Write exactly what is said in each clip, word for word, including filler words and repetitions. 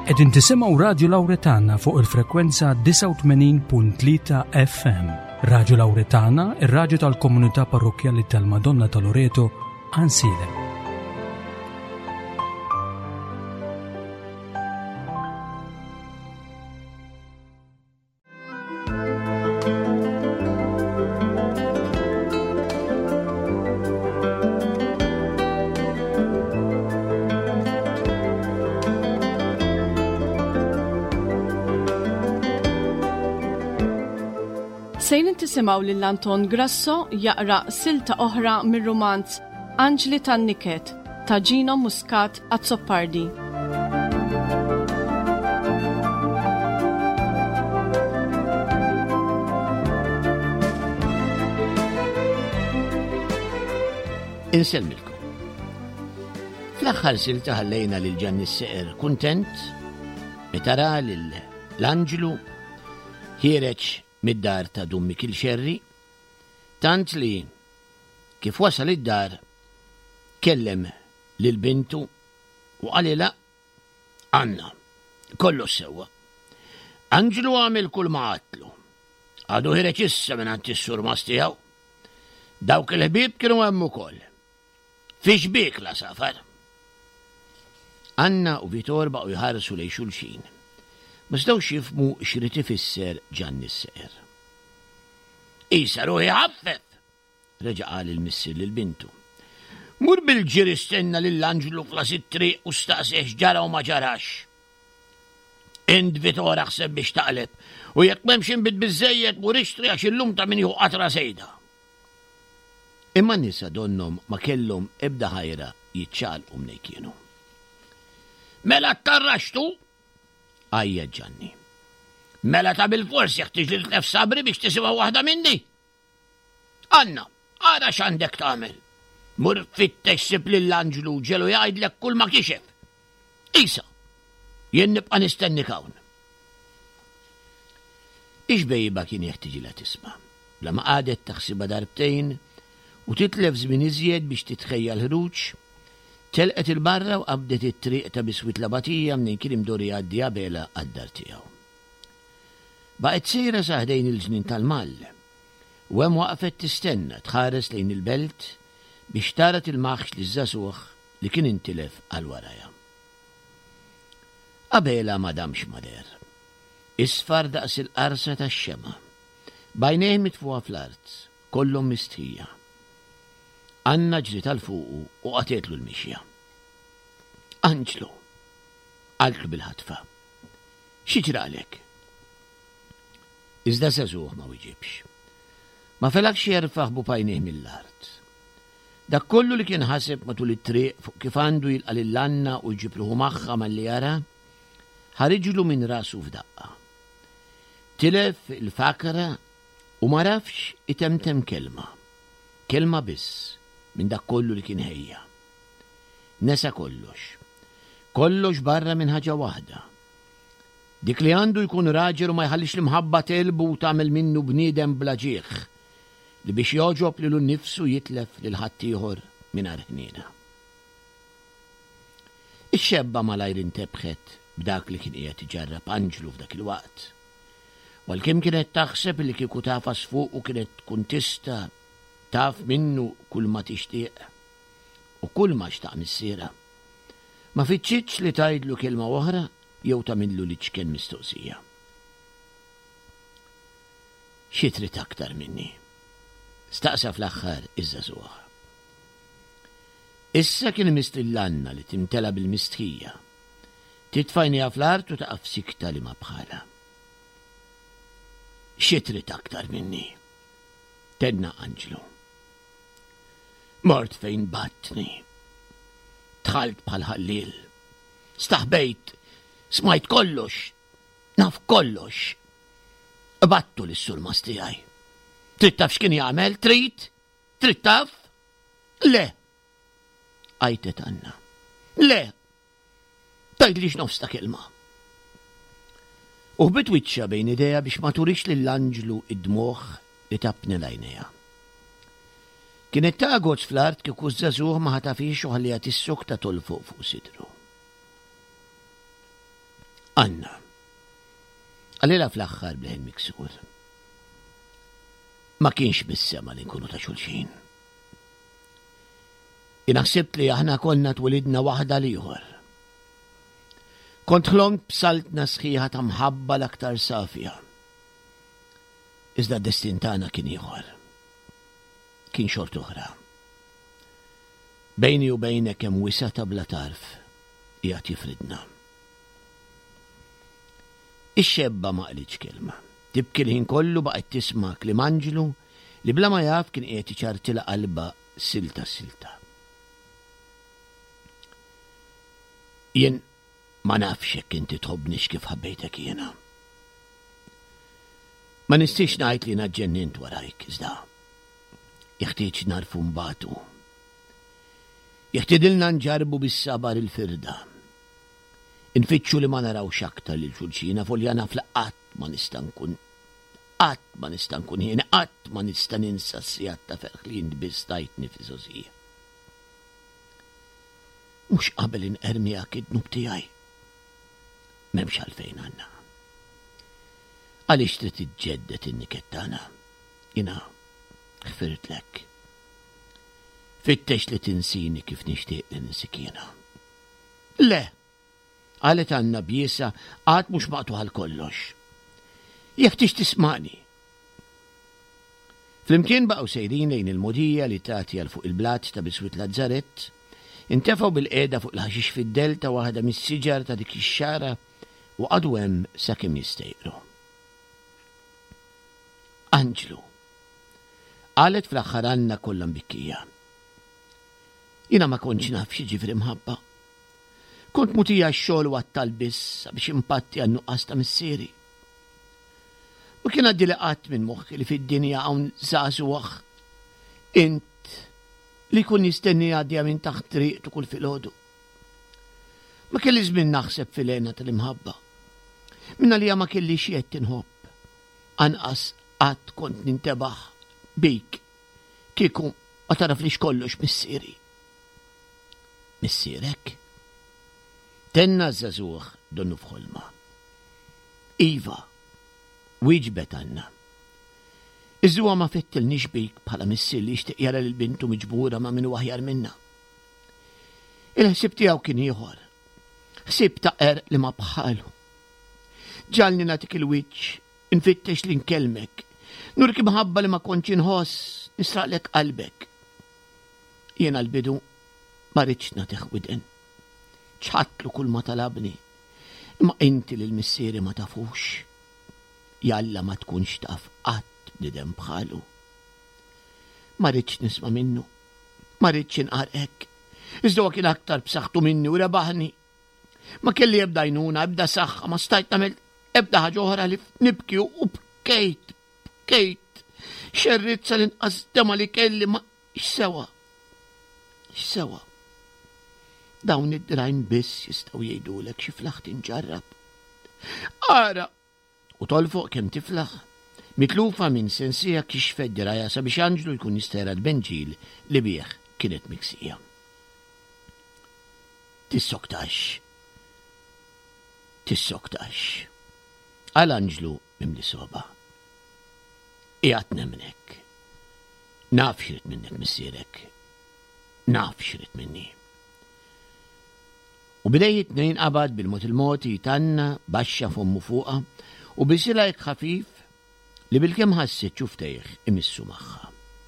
Qegħdin tisimgħu Radio Lawretana fuq il-frekwenza tisa' u tmenin punt tlieta F M. Radio Lawretana, ir-radju tal-Komunità Parrokjali tal-Madonna ta' Loreto, Ansilem. Sejn tisimaw lil Anton Grasso jaqra silta oħra mir-romanz Anġli tan-Niket ta' Gino Muscat Azzoppardi. Inselmilkom. Fl-aħħar silta ħallejna lil Ġanni s-Seqer kuntent meta ra l-Anġlu ħireġ mid-dar ta' Dummi Kilxerri, tant li kif wasal id-dar kellem lil bintu u qalila Anna, kollox sewwa. Anġlu għamel kull ma għatlu. Għadu ħireġ issa minn għand is-surmas tiegħu. Dawk il-ħbieb kienu hemm ukoll. Fiex bik la safar. Anna u Vitor baqgħu jħarsu lejn xulxin. Ma stawx jifhmu x'rid ifisser Ġanni s-Seqer. Isa ruħi ħaffef, reġa' qal il-missier lill-bintu. Mur bil-ġiri stenna lill-Anġlu flas it-triq u staqsih x'ġara u ma ġarax. Int Vitor aħseb biex taqleb u jekk m'hemmx inbit biżżejjed mur ixtri għax illum ta' min jieħu qatra sejda. Imma nisa donnom ma kellhom ebda ħajra jiċċaqalqu mnej kienu. Mela ttarraxtu? Għajja Ġanni. Mela ta' bil-fors jeħtieġ li tlef sabri biex tisimha waħda minni. Anna, ara x'għandek tagħmel. Mur fittex sib lill-Anġlu ġelu jgħidlek kull ma kixef. Isa, jien nibqa' nistennik hawn. Ix bejba kien jeħtieġilha tisma'. Bla ma qadet taħsibha darbtejn u titlef żmien iżjed biex titħejja l-ħruġ, telqet il-barra u qabdet it-triq ta' biswit labatija minn kien imdor jgħaddi għabela għad-dar tiegħu. Baqgħet sejra saħdejn il-ġnien tal-mall u hemm waqfet tistenna tħares lejn il-belt biex tara tilmaħx li żagħżugħ li kien intilef għal warajha. Qabela ma damx mader. Isfar daqs il-qarsa tax-xema. Bajnejh mitfuha fl-art, kollhom mistħija. Anna ġriet għal fuqu u qatetlu l-mixja. Anġlu, qaltlu bil-ħatfa. X'ġralek? Iżda żagħżugħ ma wieġibx. Ma felakx jerfaħ bupajnejh mill-art. Dak kollu li kien ħaseb matul it-triq fuq kif għandu jilqa' lill-Anna u jġibruħu magħha malli jara, ħariġlu minn rasu f'daqqa. Tilef il-fakra u ma rafx itemtem kelma. Kelma biss minn dak kollu li kien ħejja. Nesa kollox. Kollox barra minn ħaġa waħda. Dik li għandu jkun raġel u ma jħallix l-mħabba telbu u tagħmel minnu bniedem bla ġieħ li biex joġob lilu nnifsu jitlef lil ħadd ieħor mingħajr ħniena. Ix-xebba malajr intebħet b'dak li kien qiegħed iġarrab Anġlu f'dak il-waqt. Walkemm kienet taħseb li kieku tafas fuq u kienet tkun tista' taf minnu kull ma tixtieq u kull ma xtaq missiera. Ma fitxitx li tgħidlu kelma oħra jew tagħmillu li ċkien mistoqsija. Xi trid aktar minni? Staqsa fl-aħħar iż-żagħżugħ. Issa kien mistill-Anna li timtela bil-mistħija. Titfajniha fl-art u taqaf sikta li ma bħala. Xi trid aktar minni? Tedna Anġlu. Mort fejn batni. Tħalt bħal ħallil. Staħbejt, smajt kollox, naf kollox. Battu l-surmas tiegħi. Trid taf x'kien jagħmel? Trid? Trid taf? Le. Għajtet Anna. Le. Tgħidlix nofs ta' kelma. U bitwiċċa bejn idea biex ma turix lill-Anġlu id-dmuħ li tabni lajnejha. Kienet tagħgod fl-art kieku żagħżugħ ma ħatafix u ħallija tissuk ta' tol fuq fuq sidru. Anna, għalila fl-axħar bleħin miksur. Ma kienx bis-sema li nkunu ta' xulxin. Inaħsibt li aħna konna twilidna waħda liħor. Kont ħlongt b'saltna sħiħa ta' mħabba l-aktar safija. Iżda d-destin tagħna kien ieħor. Kien xort oħra. Bejni u bejnek hemm wisa ta' bla tarf qiegħed jifridna. Ix-xebba ma qalitx kelma. Tibki l-ħin kollu baqgħet tisma' kliem Anġlu li bla ma jaf kien qiegħed iċartilha qalba silta silta. Jien ma nafx jekk inti tħobbnix kif ħabbejtek jiena. Ma nistix ngħid li naġġennint warajk iżda. Jeħtieġ narfu mbagħtu. Jeħtieġilna nġarbu bis-sabar il-firda. Infittxu li ma narawx aktar lil xulxina folja naf li qatt ma nista' nkun qatt ma nista' nkun jien qatt ma nista' ninsa s-sijat ta' ferħ li biss tajtni fi żożija. Mux qabel inqermijak id-dnub tiegħi. M'hemmx għalfejn Anna. Għaliex trid tiġġedded in-niket tagħna. Jiena ħfirtlek. Fittex li tinsini kif nixtieq li ninsik jiena. Le, qalet Anna bjiesa għad mhux maqtu għal kollox. Jekk tix tismani. Flimkien baqgħu sejrin lejn il-modija li tagħti għal fuq il-blat ta' Biswit Lazzarett, intefaw bil-qiegħda fuq l-ħaxix fid-delta waħda mis-siġar ta' dik ix-xara u għadu hemm sakemm jistejqru. Anġlu, qalet fl-aħħar Anna kollha mbikkija. Jiena ma kontx naf x'jiġri mħabba. Kont mutija x-xogħol u għattal biss biex impatti għan-nuqqas ta' missieri. Ma kien għaddi li qatt minn moħħi li fid-dinja hawn żagħżugħ int li kun jistenni għaddija minn taħt triqtu kull filgħodu. Ma kelli żmien naħseb fil-għena tal-imħabba. Minna li ma kelli xiet tinħobb. Anqas qatt kont nintebaħ bik kieku ma taraf li xkollox missieri. Missierek? Tenna żagħżugħ donnu f'ħolma. Iva, wieġbet Anna. Iżuwa ma fettilniex bik bħala missier li jixtieq jara lil bintu miġbura ma' minnu aħjar minna. Il-ħsieb tiegħu kien ieħor. Ħsieb ta' qer li ma bħalu. Ġalni nagħtik il-wiċċ, infittex li nkellmek. Nurki mħabba li ma kontx inħoss nisraqlek qalbek. Jiena l-bidu ma rridx nagħtih widen. ċħatlu kull ma talabni. Imma inti lil missieri ma tafux. Jalla ma tkunx taf qatt bnidem bħalu. Ma rridx nisma' minnu. Ma rridx inqarqek. Iżda kien aktar b'saħħtu minni u rebaħni. Ma kelli ebda jnuna, ebda saħħa, ma stajt nagħmel ebda ħaġa oħra li nibki u bkejt, bkejt. Xerrizza l-inqas dema li kelli ma x'sewa. X'sewa. Dawn id-drajn biss jistgħu jgħidulek xi flaħt inġarrab. Ara, u tolfuq kemm tiflaħ, mitlufa minn sensija kixfed diraja sabiex Anġlu jkun jistera l-benġil li bih kienet miksija. Tissoktax. Tissoktax. Għal Anġlu mimli soba. Qiegħed nemnek. Naf x'rid minnek missierek. Naf x'rid minni. U bidej it-tnejn qabad bil-mod il-mod jitanna baxxa fommu fuqha u bisilha hekk ħafif li bil-kemm ħasset xuftejh imissu magħha.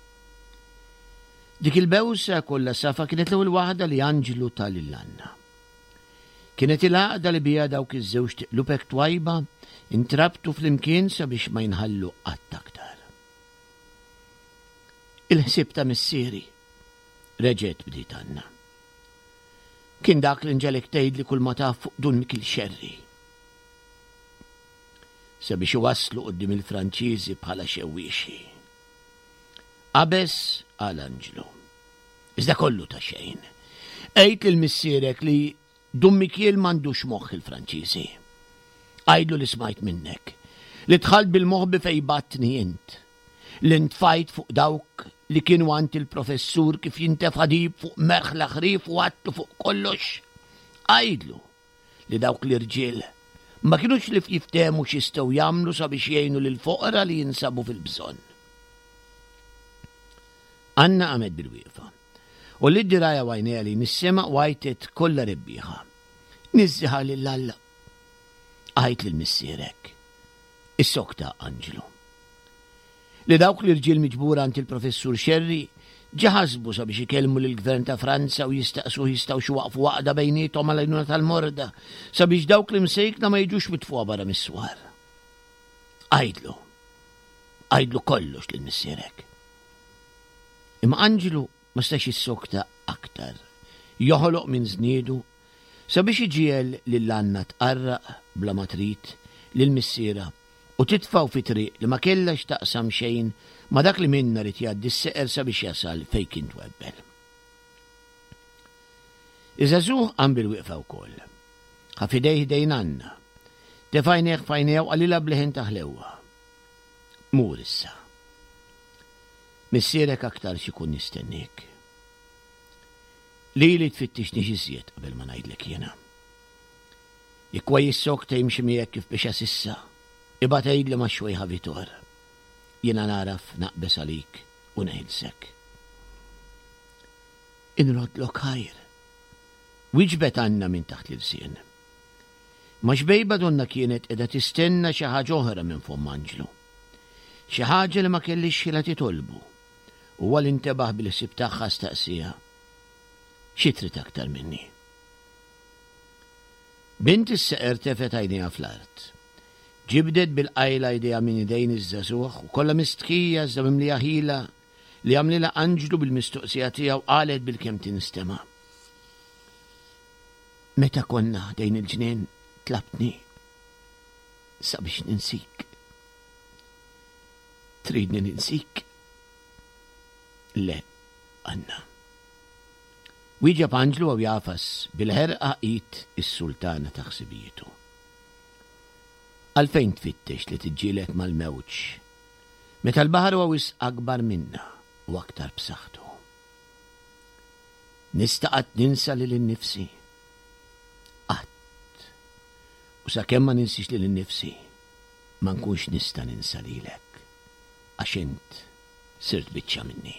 Dik il-bewsa kollha safa kienet l-ewwel waħda li Anġlu tal lil-Anna. Kienet il-għaqda li bija dawk iż-żewġ tiqlupek twajba intrabtu flimkien sabiex ma jinħallu qatt aktar. Il-ħsieb ta' missieri reġgħet bdiet Anna. Kien dak l-inġelek tgħid li kull ma taf fuq dun mikil xerri. Sabiex iwasslu quddiem il-Franċiżi bħala xewwieċi. Qabes għal Anġlu. Iżda kollu ta' xejn. Qejt lil missierek li dun Mikiel m'għandux moħħ il-Franċiżi. Għajdlu li smajt minnek. Li tħalt bil-moħħ fejn batni int. Li ntfajt fuq dawk li kienu għand il-professur kif jintef ħadib fuq merħla ħrief u għattu fuq kollox. Għajdlu li dawk l-irġiel ma kienux li jiftehmu x'jistgħu jagħmlu sabiex jgħinu lill-foqra li jinsabu fil-bżonn. Anna qamet bil-wieqfa u li d-diraja għajnejha li nissema' għajtet kollha rebbieħa. Nizziħa lill-Alla. Għajt lill-missierek. Is-sokta Anġlu. Li dawk l-irġiel miġbura għand il-professur Xerri ġaħasbu sabiex ikellmu lill-Gvern ta' Franza u jistaqsu jistgħu xi waqfu waqda bejniethom għal għajnuna tal-morda sabiex dawk li msejkna ma jiġux mitfuqa barra mis-swar. Għajdlu. Għajdlu kollox lill-missierek. Imma Anġlu ma stax is-sokta aktar. Joħoloq minn żniedu sabiex iġiel lill-Anna tqarraq bla ma trid lill-missiera u titfaw fi triq li ma kellax taqsam xejn ma dak li minna rid jgħaddi s-seqer sabiex jasal fejn kien twebbel. Iżażuh qam bil-wieqfa wkoll. Ħa fidejh ħdejn Anna. Tefajneħ fajnew għalilha bleħen taħlewha. Mur issa. Missierek aktar xikun nistennik. Li li tfittixni xiżjed qabel ma ngħidlek jiena. Jekk jissok ta' jimxi miegħek kif biex sissa, ibad tgħidli ma' xwejħa Vitor. Jiena naraf naqbes għalik u ngħidlek. Inrodlok ħajr. Wiġbet Anna minn taħt l-sien. Ma xbejba donna kienet qiegħda tistenna xi ħaġa oħra minn fomm Anġlu. Xi ħaġa li ma kellix xila titolbu. Huwa l-intebaħ bil-ħsieb tagħha staqsija. Xi trid aktar minni? Bint is-seqer tefet għajnejha fl-art. Ġibdet bil-qajla idea minn idejn iż-żagħżugħ u kollha mistkija iżda mimlija ħila li għamlilha Anġlu bil-mistoqsija tiegħu qalet bil-kemm tinstema'. Meta konna dejn il-ġnien tlabtni sabiex ninsik. Tridni ninsik? Le, Anna. Wieġeb Anġlu għaw jafas bil-ħerqa qit is-sultana ta' ħsibietu. Għalfejn tfittex li tiġġieled mal-mewġ meta l-baħar huwa wisq akbar minna u aktar b'saħħtu. Nista' qatt ninsa lil innifsi. Qatt. U sakemm ma ninsix lil innifsi ma nkunx nista' ninsa lilek għax int sirt biċċa minni.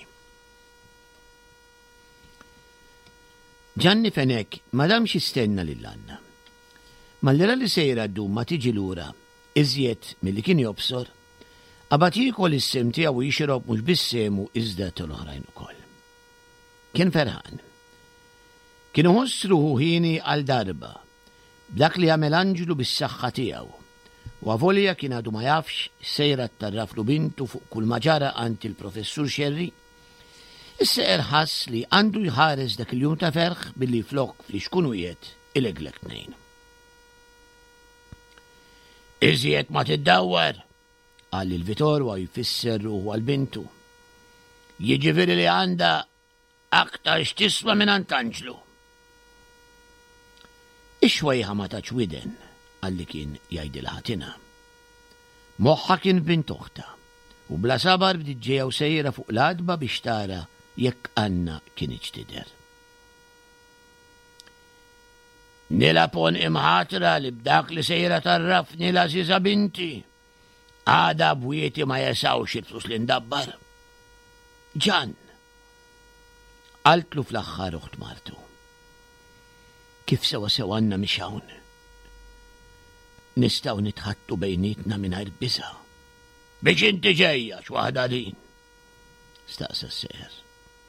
Ġanni fenek ma damx jistenna lill-Anna. Ma l-lira li sejra d-dum ma tiġi lura iżjed mill-li kien jobsor, qabad jikol is-sem tiegħu jixrob mhux bis-semu iżda tal-oħrajn ukoll. Kien ferħan. Kien iħoss ruħu ħini għal darba b'dak li jagħmel Anġlu bis-saħħa tiegħu. U għavolja kien għadu ma jafx sejra tarraflu bintu fuq kull ma ġara għand il-professur Xerri, is-seqer ħass li għandu jħares dak il-jum ta' ferħ billi flok fli xkunu jiet il-eglek tnejn. Iżjed ma tiddawwar, għalli l-Vitor wa jfisser ruħu għal-bintu. Jiġifieri li għanda aktar x'tisma' minn Anġlu. Ix-xwejħa ma taċ widen għalli kien jgħidilha ħatina. Moħħa kien bint oħta u bla sabar bdiet ġejja u sejra fuq l-adba biex tara jekk Anna kienx tidher. Nila pon imħatra li b'dak li sejra tarraf nila żiża binti. Għada bwieti ma jesawx il-flus li ndabbar. Ġan. Qaltlu fl-aħħar uħt martu. Kif sewa sew Anna mhix hawn. Nistgħu nitħattu bejnietna mingħajr biża'. Biex inti ġejja x'waħda din. Staqsa s-seher.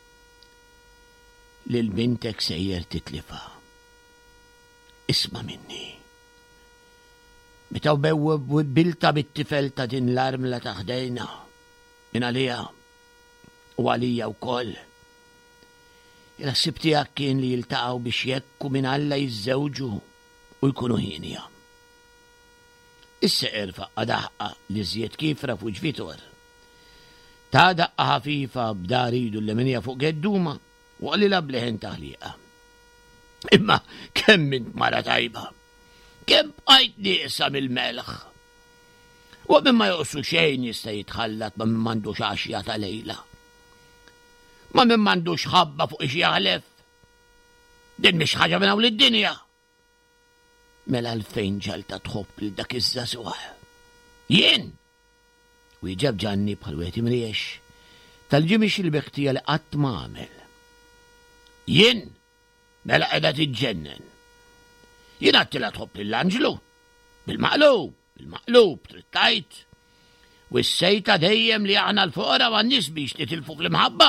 Lil bintek sejjer titlifa. Isma' minni. Meta bew bilta bit-tifel ta' din l-armla ta' ħdejna minn għalija u għalija wkoll. Il-ħsieb tiegħek kien li jiltaqgħu biex jekku minn Alla jiżżewġu u jkunu ħinja. Is-seqer faqqa daħqa li żjed kifra fuq Vitor. Ta' daqqa ħafifa bda ridu l-lemenija fuq gedduma u għalila bleħen taħliqa. Imma kemm int mara tajba, kemm bqajt nieqsa mill-melħ. U minn ma joqsu xejn jista' jitħallat ma minn m'għandux għaxja ta' lejla. Ma minn m'għandux ħabba fuq ix jaħlef. Din mhix ħaġa minn hawn id-dinja. Mela l-fejn ġalta tħobb lil dak iż-żagħżugħ. Jien! Wieġeb Ġanni bħal wieħed imriex tal-ġimgħix il-beħtija li qatt ma għamel. Jien! Mela qiegħda tiġġennen. Jien għattila tħobb lill-Anġlu. Bil-maqlub, bil-maqlub, trid tgħid. U s-sejta dejjem li aħna l-foqra m'għandniex biex nitilfu fl-imħabba.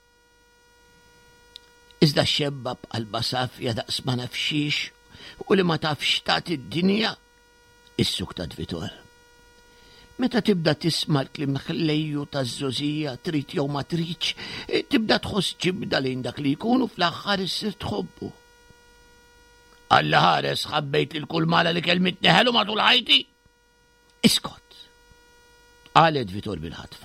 Iżda xebba b'qalba safja daqs ma nafxix u li ma tafx tagħti d-dinja is-suktat Vitor. Meta tibda tisma' l-kliem ħlejju taż-żożija trid jew ma tridx, tibda tħoss ġibda lejn dak li jkunu fl-aħħar issir tħobbu. Alla ħares ħabbejt lil kull mala li kelmet neħelu matul ħajti. Iskot. Qalet Vitor bil-ħatfa.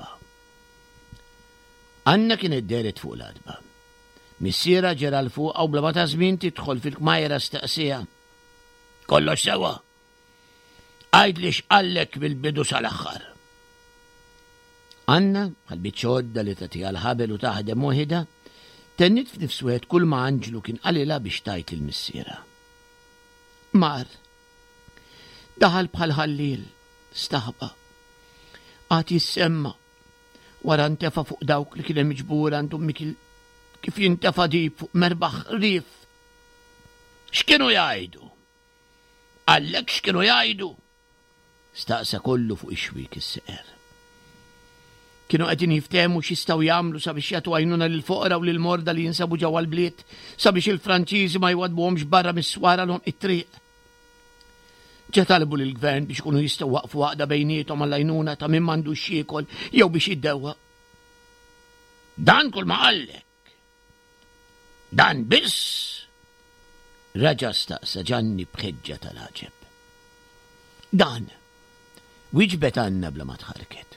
Anna kienet deret fuq l-adba. Missiera ġera l-fuq u bla ma ta' żmien tidħol fil-kmajra staqsija. Kollox sewa. Għajd li x'qallek bil-bidu sal-aħħar. Anna, għal-biċċodda li tagħtiha l-ħabel u taħdem waħida, tennit f'nifs wieħed kull ma Anġlu kien qalilha biex tajt lill-missiera. Mar, daħal bħal ħallil, staħba. Għat jissemma, wara ntefa fuq dawk li kien miġbur għandhom mikil kif jintefa dib fuq merbaħ rif. X'kienu jgħidu? Għallek x'kienu jgħidu? Staqsa kollu fuq ix-xwik is-seqer. Kienu qegħdin jiftehmu x'jistgħu jagħmlu sabiex jagħtu għajnuna lill-foqra u lill-morda li jinsabu ġewwa l-bliet sabiex il-Franċiżi ma jwadbuhomx barra mis-swara l-hom it-triq. Ġa talbu lill-gvern biex kunu jistgħu waqfu għaqda bejniethom għall-għajnuna ta' min m'għandux xiekol jew biex jiddewwa. Dan kull ma qallek. Dan biss. Raġa staqsa Ġanni b'ħeġġa tal-ħaġeb. Dan. Wieġbet Anna bla ma tħarket.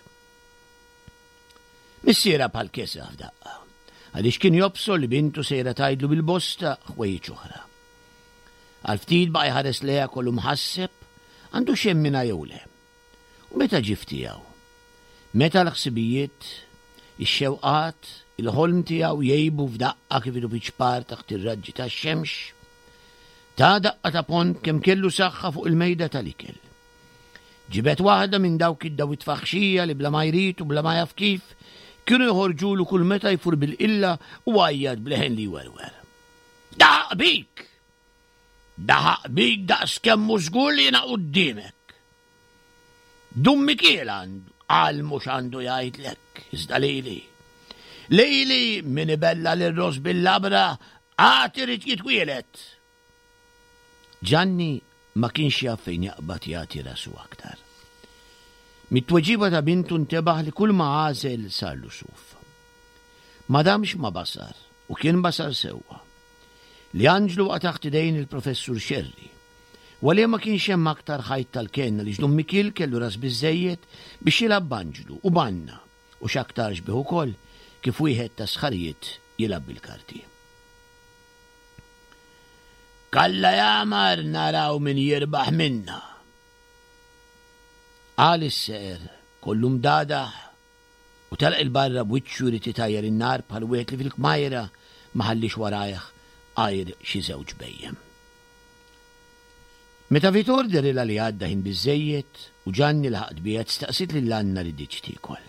Missiera bħal kesa f'daqqa, għaliex kien jobsol li bintu sejra tgħidlu bil-bosta ħwejjeġ oħra. Għal-ftit baqa' jħares leha kollu mħasseb għandu xemmina jew le. U meta ġif tiegħu, meta l-ħsibijiet, ix-xewqat, il-ħolm tiegħu jgħibu f'daqqa kif idu biċpar taħt ir-raġġi tax-xemx, ta' daqqa ta' pont kemm kellu saħħa fuq il-mejda tal-ikel. Ġibet waħda minn dawk id-dawit faħxija li bla ma jrid u bla ma jaf kif kienu jħorġulu kull meta jfur bil-illa u għajjad bleħen li werwer. Daħaq bik! Daħaq bik daqs kemmu żgur li jiena qudiemek. Dummi kiel għandu, għal mhux għandu jgħidlek, iżda lejli. Lejli min ibella l-ros bil-labra għad irid jitwielet. Ġanni ma kienx jaf fejn jaqbad jagħti rasu aktar. Mit-tweġiba ta' bintu ntebaħ li kull ma għażel sarlu suf. Ma damx ma basar u kien basar sewwa. Li Anġlu waqa' taħt idejn il-professur Xerri. Wali ma kienx hemm aktar ħajt tal-kenna li ġdum Mikil kellu ras biżejjed biex jilab b'Anġlu u banna u x'aktarx bih ukoll kif wieħed ta' sħarijiet jilab bil-karti. Kalla jamar naraw min jirbaħ minna. Għal is-seqer kollu mdadaħ u talq il-barra b'wiċċu rid itajjer in-nar bħal wieħed li fil-kmajra ma ħallix warajh għajr xi żewġ bejjem. Meta Vitor derila li għadda ħin biżejjed u Ġanni l-ħaqt bijed staqsit lil Anna li diċ tikol.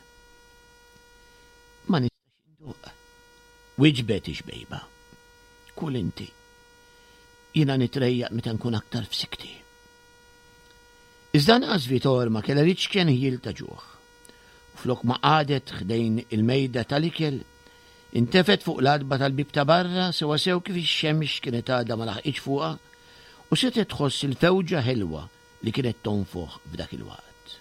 Ma nistax induq. Wieġbet ix-bejba. Kul inti. Jiena nitrejjaq meta nkun aktar f'sikti. Iżda naqas Vitor ma kellha riċken ħil ta' ġuħ. U flok ma qadet ħdejn il-mejda tal-ikel, intefet fuq l-adba tal-bib ta' barra sewa sew kif ix-xemx kienet għadha ma laħqitx fuqha u setet tħoss il-fewġa ħelwa li kienet tonfoħ f'dak il-waqt.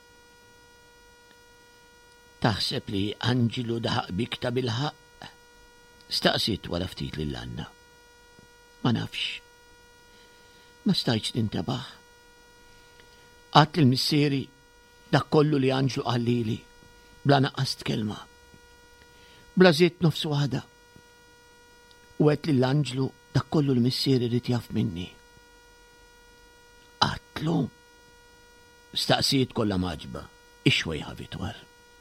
Taħseb li Anġlu daħaq bik ta' bil-ħaq? Staqsit wara ftit lil Anna. Ma nafx. Ma stajtx nintabaħ. Għat l-missieri dak kollu li Anġlu qallili bla naqqast kelma. Bla żied nofs waħda. U għedt lil Anġlu dak kollu l-missieri rid jaf minni. Għatlu. Staqsiet kollha maġba. Ix-xwejħa Vitor.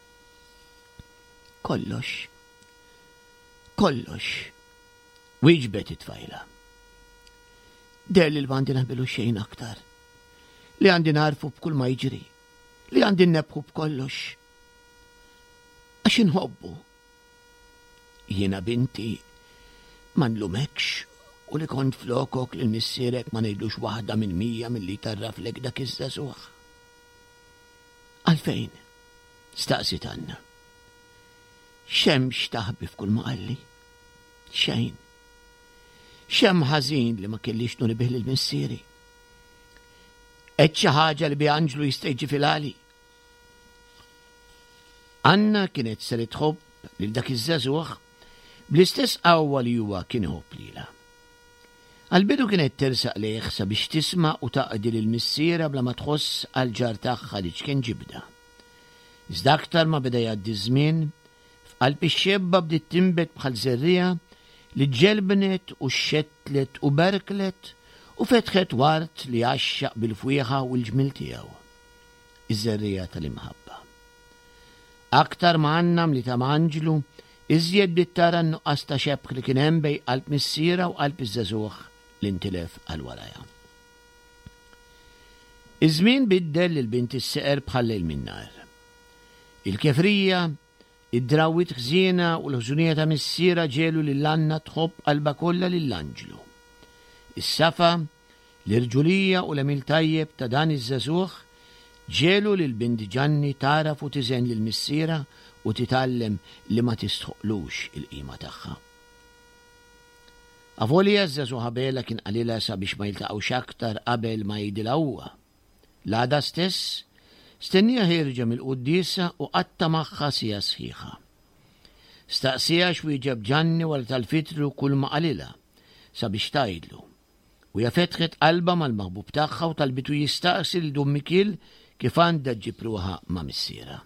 Kollox. Kollox. Wieġbet it-tfajla. Der li l-bandi naħbilu xejn aktar. li għandi narfu b'kull ma jiġri, li għandi nebħu b'kollox. Għax inħobbu. Jiena binti ma nlumekx u li kont flokok li missierek ma ngħidlux waħda minn mija milli tarraflek dak iż-żagħżugħ. Għalfejn? Staqsit Anna. X'hemmx taħbi f'kull ma qalli? Xejn. X'hemm ħażin li ma kellix nuribih lil missieri? Qed xi ħaġa li bi Anġlu jista' jiġi fil-għali. Anna kienet ser tħobb lil dak iż-żagħżugħ bl-istess qawwa li huwa kien iħobb lilha. Għal-bidu kienet tersaq lejh sabiex tisma' u taqdi lill-missiera bla ma tħoss għall-ġar tagħha li x'kien ġibda. Iżda aktar ma beda jgħaddi żmien, f'qalb ix-xebba bdiet tinbet bħal żerriegħa li ġelbnet u xettlet u berklet u fetħet wart li għaxxaq bil-fwieħa u l-ġmil tiegħu. Iż-żerriegħa tal-imħabba. Aktar ma Anna mlita ma' Anġlu, iżjed bdiet tara n-nuqqas ta' xebħ li kien hemm bejn qalb missiera u qalb iż-żagħżugħ li ntilef għal warajha. Iż-żmien biddel il-bint is-seqer bħal lejl min-nar. Il-kefrija, id-drawwiet ħżiena u l-ħżunija ta' missiera ġelu lil Anna tħobb qalba kollha lil Anġlu. Is-safa, l-irġulija u l-emil tajjeb ta' dan iż-żagħżugħ ġelu lil bint Ġanni taraf u tiżen lil missiera u titgħallem li ma tistħoqlux il-qima tagħha. Avolija żagħżugħa Bela kien qalilha sabiex ma jiltaqgħux aktar qabel ma jgħidilha huwa. L-għada stess stennija ħirġa mill-quddiesa u qatta magħha sija sħiħa. Staqsija x'wieġeb Ġanni wara tal-fitru kull ma qalilha sabiex tgħidlu. U hija fetħet qalba mal-maħbub tagħha u talbitu jistaqsi lil Dum Mikil kif għandha ġġib ruħha ma' missiera.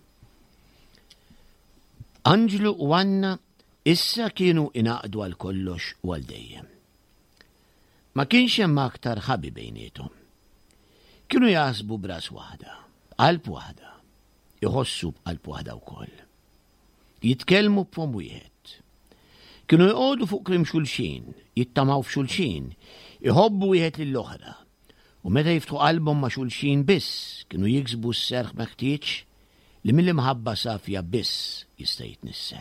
Anġlu u Anna issa kienu inaqdu għal kollox u għal dejjem. Ma kienx hemm aktar ħabi bejniethom. Kienu jaħsbu b'ras waħda, b'qalb waħda, iħossu b'qalb waħda wkoll. Jitkellmu b'fom wieħed. Kienu jqogħdu fuq krim xulxin, jittamaw f'xulxin, iħobbu wieħed lill-oħra. U meta jiftħu qalbhom ma' xulxin biss, kienu jiksbu s-serħ meħtieġ li mill-imħabba safja biss jista' jitnissel.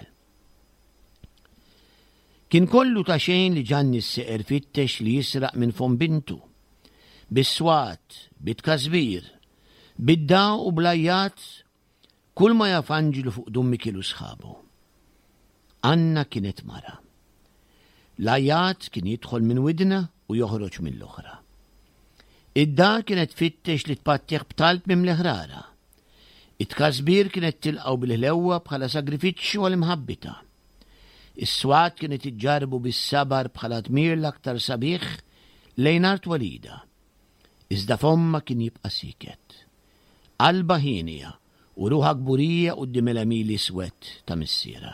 Kien kollu ta' xejn li Ġanni s-seqer fittex li jisraq minn fom bintu. Bis-swat, bit-kazbir, bid-da u blajjat, kull ma jaf Anġlu fuq Dum Mikil u sħabu. Anna kienet mara. Lajjat kien jidħol minn widna u joħroġ mill-oħra. Id-da kienet fittex li tpatteħ b'talb mimleħrara. It-kazbir kienet tilqaw bil-ħlewwa bħala sagrifiċċju għal-imħabbita. Is-swat kienet iġġarbu bis-sabar bħala tmir l-aktar sabiħ lejn art walida. Iżda fomma kien jibqa' siket. Qalba ħinija u ruħa kburija quddiem il-għamil iswed ta' missiera.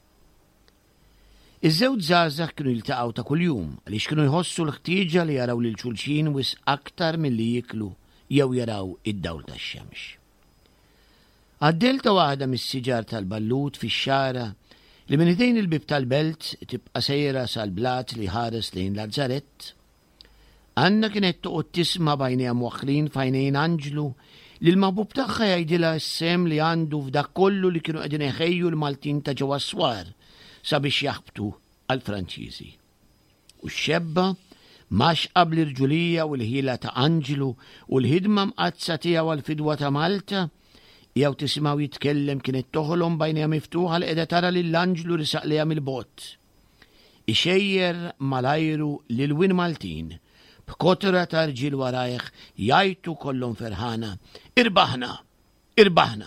Iż-żewġ żgħażagħ kienu jiltaqgħu ta' kuljum għaliex kienu jħossu l-ħtieġa li jaraw lil xulxin wisq aktar milli jiklu jew jaraw id-dawl tax-xemx. Għaddelta waħda mis-siġar tal-ballut fix-xara li minn idejn il-bib tal-belt tibqa' sejra sal-blat li ħares lejn l-Arzarett. Anna kienet toqgħod tisma' bajnejha mwaħħlin f'għajnejn Anġlu li l-maħbub tagħha jgħidilha s-sem li għandu f'dak kollu li kienu qegħdin iħejju l-Maltin ta' ġewwa s-swar sabiex jaħbtu għall-Franċiżi. U x-xebba maxqa bl-irġulija u l-ħila ta' Anġlu u l-ħidma mqazza tiegħu għall-fidwa ta' Malta jew tisimgħu jitkellem kienet toħolhom bajnejha miftuħa li qiegħda tara lil Anġlu risaq lejha mill-bott. Ixejjer malajru lil win Maltin b'kotra ta' rġiel warajh jgħidu kollhom ferħana irbaħna, irbaħna.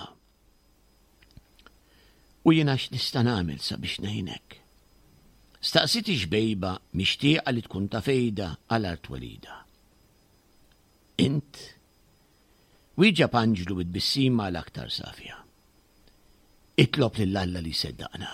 U jiena x'nista' nagħmel sabiex ngħinek. Staqsit xbejba mixtieqa li tkun ta' fejda għal art walida. Int wieġeb Anġlu bid-bissima l-aktar safja. Itlob lill-Alla li seddaqna.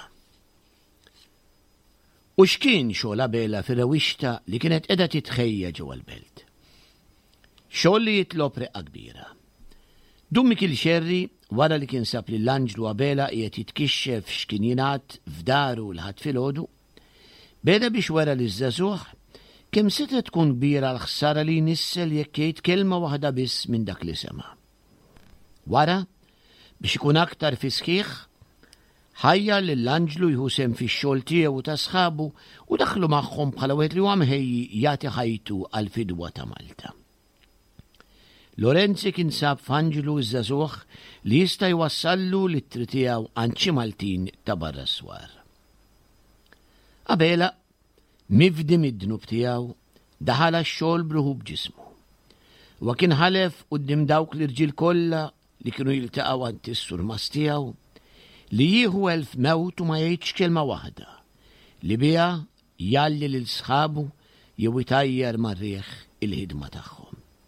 U x'kien xogħol Bela fir-rewixta li kienet qiegħda titħejja ġewwa l-belt. Xogħol li jitlob reqqa kbira. Dum Mikil xerri wara li kien sab lil Anġlu Bela qiegħed jitkixxef x'kien jingħad f'daru l-ħadd filgħodu, beda biex wara li żagħżugħ kemm setet tkun kbira l-ħsara li jnissel jekk jgħid kelma waħda biss minn dak li sema'. Wara, biex ikun aktar fisħiħ, ħajja lill-Anġlu jieħu sehem fix-xogħol tiegħu ta' sħabu u daħlu magħhom bħala wieħed li huwa mħejji jagħti ħajtu għall-fidwa ta' Malta. Lorenzi kien sab f'Anġlu iż-żagħżugħ li jista' jwassallu l-ittri tiegħu għand xi Maltin ta' barra s-swar. Qabela, mifdi mid-dnub tiegħu, daħal għax-xogħol bruħu b'ġismu. Wa kien ħalef quddiem dawk l-irġiel kollha li kienu jiltaqgħu għand is-surmas tiegħu li jieħu elf mewt u ma jgħidx kelma waħda li biha jalli lil sħabu jew itajjar mar-riħ il-ħidma tagħhom.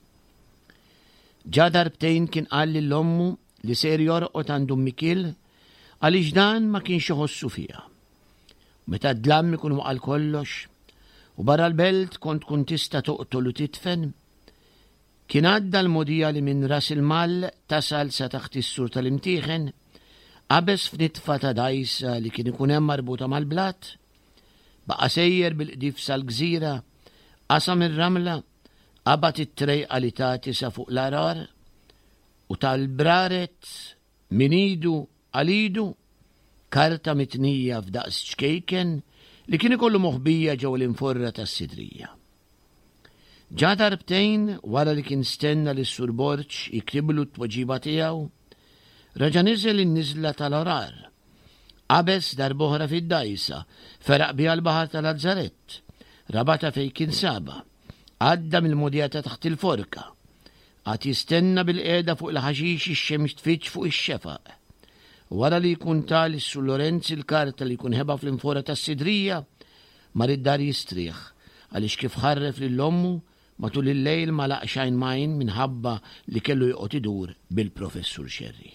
Ġa darbtejn kien qal lill-ommu li ser jorqod għand Mikil għaliex dan ma kienx iħossu fiha. Meta d-dlam ikun waqal kollox u barra l-belt kont tkun tista' toqtol u titfen, kien għadda l-modija li minn ras il-mal tasal sa taħt is-sur tal-imtieħen, qabes f'nitfa ta' dajsa li kien ikun hemm marbuta mal-blat, baqa' sejjer bil-qdif sal-gżira, qasam ir-ramla, qabad it-trejqa li tagħti sa fuq l-arar u tal-braret min idu għal idu karta mitnija f'daqs ċkejken li kien ikollu moħbija ġew l-inforra tas-sidrija. Ġa darbtejn wara li kien stenna li s-sur Borċ jiktiblu t-tweġiba tiegħu, raġa niżel in-niżla tal-arar. Qabes darb'oħra fid-dajsa, feraq biha l-baħar tal-Azzarett, rabata fejn kien saba, għadda mill-modjata taħt il-forka, għad jistenna bil-qeda fuq il-ħaxix ix-xemx tfittx fuq ix-xefaq. Wara li jkun tal is-sur Lorenzi l-karta li jkun ħeba fl-infora tas-sidrija, mar id-dar jistrieħ għaliex kif ħarref lill-ommu matul il-lejl ma laq xejn majn minħabba li kellu joqgħod idur bil-professur Xerri.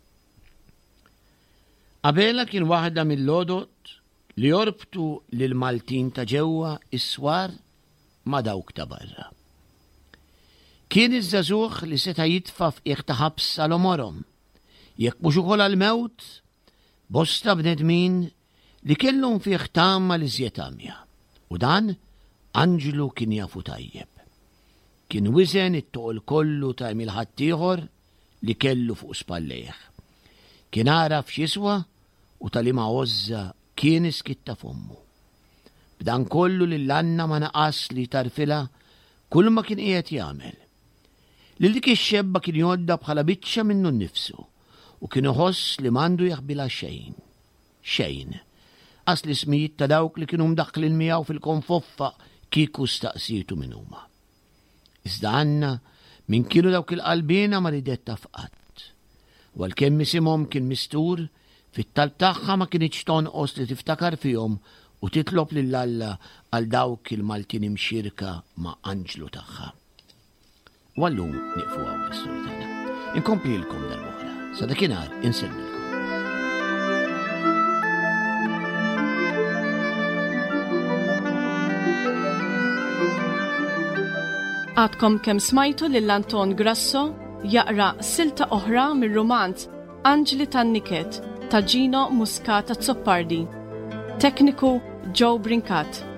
Qabela kien waħda mill-lodot li jorbtu lil Maltin ta' ġewwa is-swar ma' dawk ta' barra. Kien iż-żagħżugħ li seta' jitfa' f'qiegħ ta' ħabs għal-omorhom, jekk mhux ukoll għall-mewt, bosta bnedmin li kellhom fih tama li żjetamja. U dan Anġlu kien jafu tajjeb. Kien wiżen it-toqol kollu ta' emil ħaddieħor li kellu fuq spallejh. Kien għaraf x'jiswa u tal-ima għożza kien iskitta f'ommu. B'dan kollu li l-Anna ma naqas li tarfila kull ma kien qiegħed jagħmel. Lil dik ix-xebba kien jgħodda bħala biċċa minnu nnifsu u kien iħoss li m'għandu jaħbilha xejn. Xejn. Qas li smijiet ta' dawk li kienu mdaħħlin miegħu fil-konfoffa kieku staqsietu minn huma. Iżda Anna min kienu dawk il-qalbina ma ridet tafqat. Walkemm isimhom kien mistur, fit-talb tagħha ma kienx tonqos li tiftakar fihom u titlob lill-Alla għal dawk il-Maltin imxirka ma' Anġlu tagħha. U allum nieqfu hawn is-sura tagħna. Inkomplilkom darb'oħra. Sa dakinhar insellmilkom. Għadkom kemm smajtu lil Anton Grasso jaqra silta oħra mir-romanz Anġli tan-Niket ta' Gino Muscat Zoppardi. Tekniku Joe Brincat.